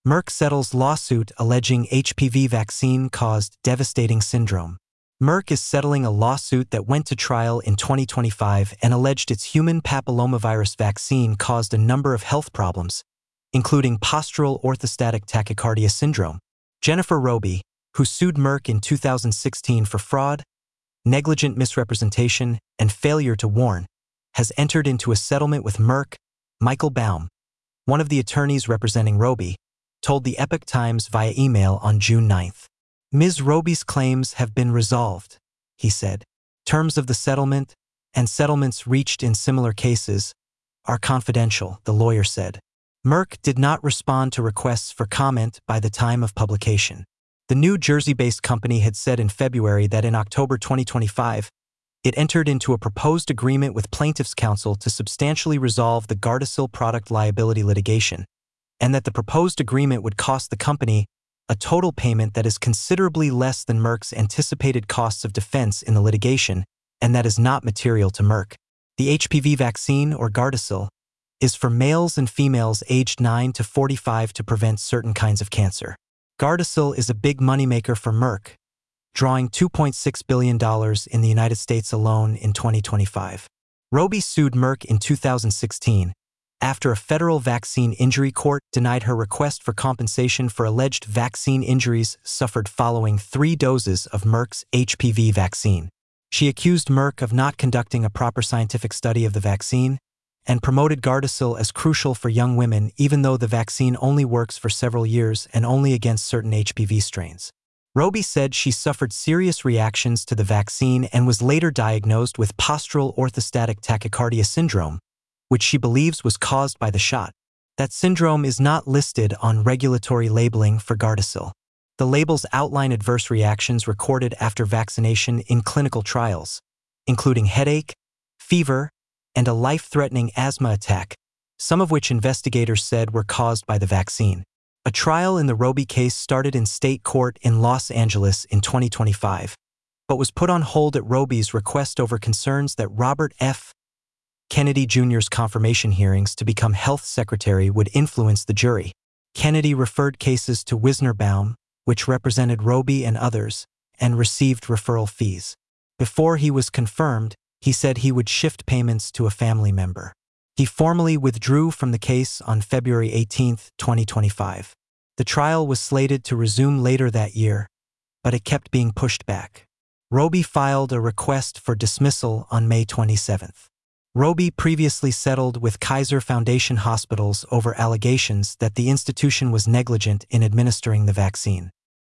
Merck settles lawsuit alleging HPV vaccine caused devastating syndrome. Merck is settling a lawsuit that went to trial in 2025 and alleged its human papillomavirus vaccine caused a number of health problems, including postural orthostatic tachycardia syndrome. Jennifer Roby, who sued Merck in 2016 for fraud, negligent misrepresentation, and failure to warn, has entered into a settlement with Merck. Michael Baum, one of the attorneys representing Roby, told the Epoch Times via email on June 9. Ms. Roby's claims have been resolved, he said. Terms of the settlement, and settlements reached in similar cases, are confidential, the lawyer said. Merck did not respond to requests for comment by the time of publication. The New Jersey-based company had said in February that in October 2025, it entered into a proposed agreement with plaintiffs' counsel to substantially resolve the Gardasil product liability litigation, and that the proposed agreement would cost the company a total payment that is considerably less than Merck's anticipated costs of defense in the litigation, and that is not material to Merck. The HPV vaccine, or Gardasil, is for males and females aged 9 to 45 to prevent certain kinds of cancer. Gardasil is a big moneymaker for Merck, drawing $2.6 billion in the United States alone in 2025. Roby sued Merck in 2016 after a federal vaccine injury court denied her request for compensation for alleged vaccine injuries suffered following 3 doses of Merck's HPV vaccine. She accused Merck of not conducting a proper scientific study of the vaccine and promoted Gardasil as crucial for young women even though the vaccine only works for several years and only against certain HPV strains. Roby said she suffered serious reactions to the vaccine and was later diagnosed with postural orthostatic tachycardia syndrome, which she believes was caused by the shot. That syndrome is not listed on regulatory labeling for Gardasil. The labels outline adverse reactions recorded after vaccination in clinical trials, including headache, fever, and a life-threatening asthma attack, some of which investigators said were caused by the vaccine. A trial in the Roby case started in state court in Los Angeles in 2025, but was put on hold at Roby's request over concerns that Robert F. Kennedy Jr.'s confirmation hearings to become health secretary would influence the jury. Kennedy referred cases to Wisner Baum, which represented Roby and others, and received referral fees. Before he was confirmed, he said he would shift payments to a family member. He formally withdrew from the case on February 18, 2025. The trial was slated to resume later that year, but it kept being pushed back. Roby filed a request for dismissal on May 27. Roby previously settled with Kaiser Foundation Hospitals over allegations that the institution was negligent in administering the vaccine.